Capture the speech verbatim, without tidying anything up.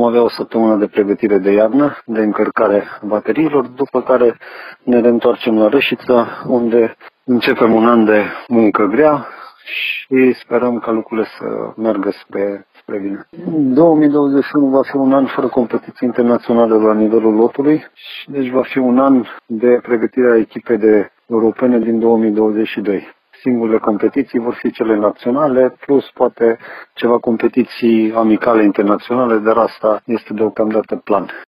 avea o săptămână de pregătire de iarnă, de încărcare a bateriilor, după care ne reîntoarcem la Râșița, unde începem un an de muncă grea și sperăm ca lucrurile să meargă spre, spre bine. două mii douăzeci și unu va fi un an fără competiții internaționale la nivelul lotului, deci va fi un an de pregătire a echipei de europene din două mii douăzeci și doi. Singurele competiții vor fi cele naționale, plus poate ceva competiții amicale internaționale, dar asta este deocamdată plan.